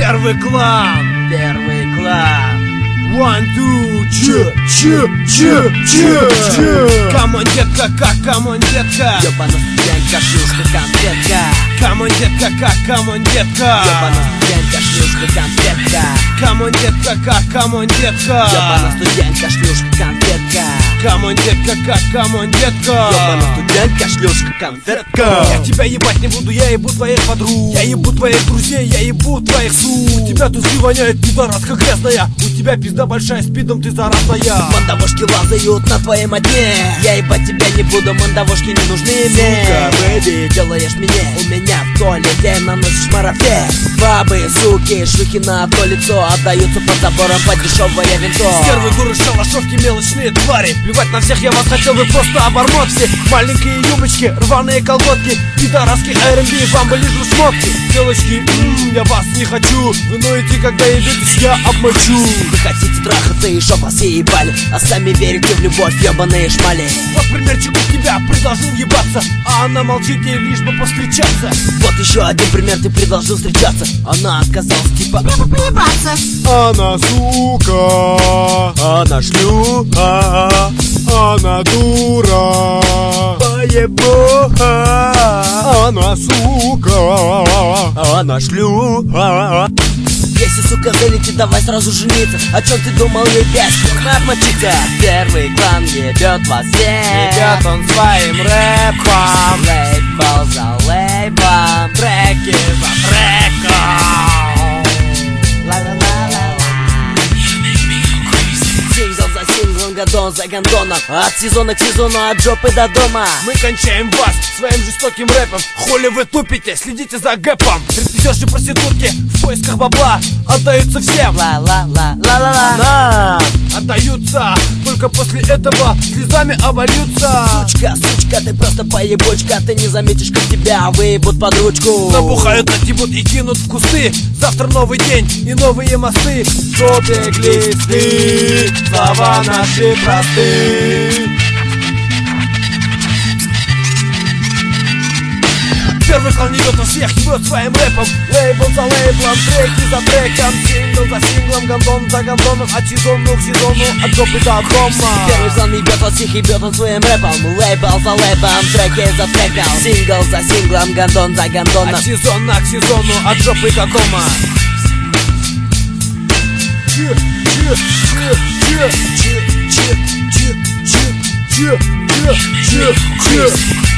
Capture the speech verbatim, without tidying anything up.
Первый клан, Первый клан. One, two, че, че, че, че, че. Камон, детка, как, камон, детка. Ёбана студентка, шлюшка, конфетка. Камон, детка, как, камон, детка. Ёбана студентка, шлюшка, конфетка. Камон, детка, как, камон, детка. Ёбана студентка, шлюшка, конфетка. Камон, детка, как, камон, детка. Ёбана студентка, шлюшка, конфетка. Я тебя ебать не буду, я ебу твоих подруг. Я ебу твоих друзей, я ебу твоих сук. У тебя тузы воняет, пидораска грязная. У тебя пизда большая, спидом ты заразная. Мандавошки лазают на твоем одне. Я ебать тебя не буду, мандавошки не нужны мне. Сука, бэби, делаешь мне. У меня в туалете наносишь марафет. Бабы, суки, шлюхи на то лицо отдаются под забором под дешевое винто. Стервы, дуры, шалашовки, мелочные твари. Плевать на всех, я вас хотел, вы просто обормотки. Маленькие юбочки, рваные колготки, пидораски, эр энд би, вам бы лишь шмотки. Девочки, м-м, я вас не хочу. Вы ноете, когда ебитесь, я обмочу. Вы хотите трахаться и шо вас и ебали, а сами верите в любовь, ебаные шмали. Вот примерчик у тебя, предложил ебаться, а она молчит, ей лишь бы повстречаться. Вот еще один пример, ты предложил встречаться, она отказалась, типа поебаться. Она сука, она шлюха, она дура, поебуха. она сука, она шлюха. Если, сука, залетит, давай сразу жениться. О чем ты думал, ебать? Отмочиться. Первый клан ебет вас всех. ебет он своим рэпом. Лейбл за лейблом, Треки за треком. Сингл за синглом, гадон за гандоном. От сезона к сезону, от жопы до дома. Мы кончаем вас своим жестоким рэпом. Хули вы тупите, следите за гэпом. Стриптизерши, проститутки в поисках бабла отдаются всем. Ла-ла-ла-ла-ла-ла. Нам отдаются, только после этого слезами обольются. Сучка, сучка, ты просто поебучка. Ты не заметишь, как тебя выебут под ручку. Набухают, натебут и кинут в кусты. Завтра новый день и новые мосты. Жопе глисты, слова наши просты. Первый клан ебет во всех, ебет своим рэпом. Лейбл за лейблом, треки за треком, сингл за синглом, гандон за гандоном. От сезону к сезону, от жопы до дома. Первый клан ебет во всех, ебет он своим рэпом. Лейбл за лейблом, треки за треком, сингл за синглом, гандон за гандоном. От сезона к сезону, от жопы до дома. Че, че, че, че, че, че, че, че, че, че, че.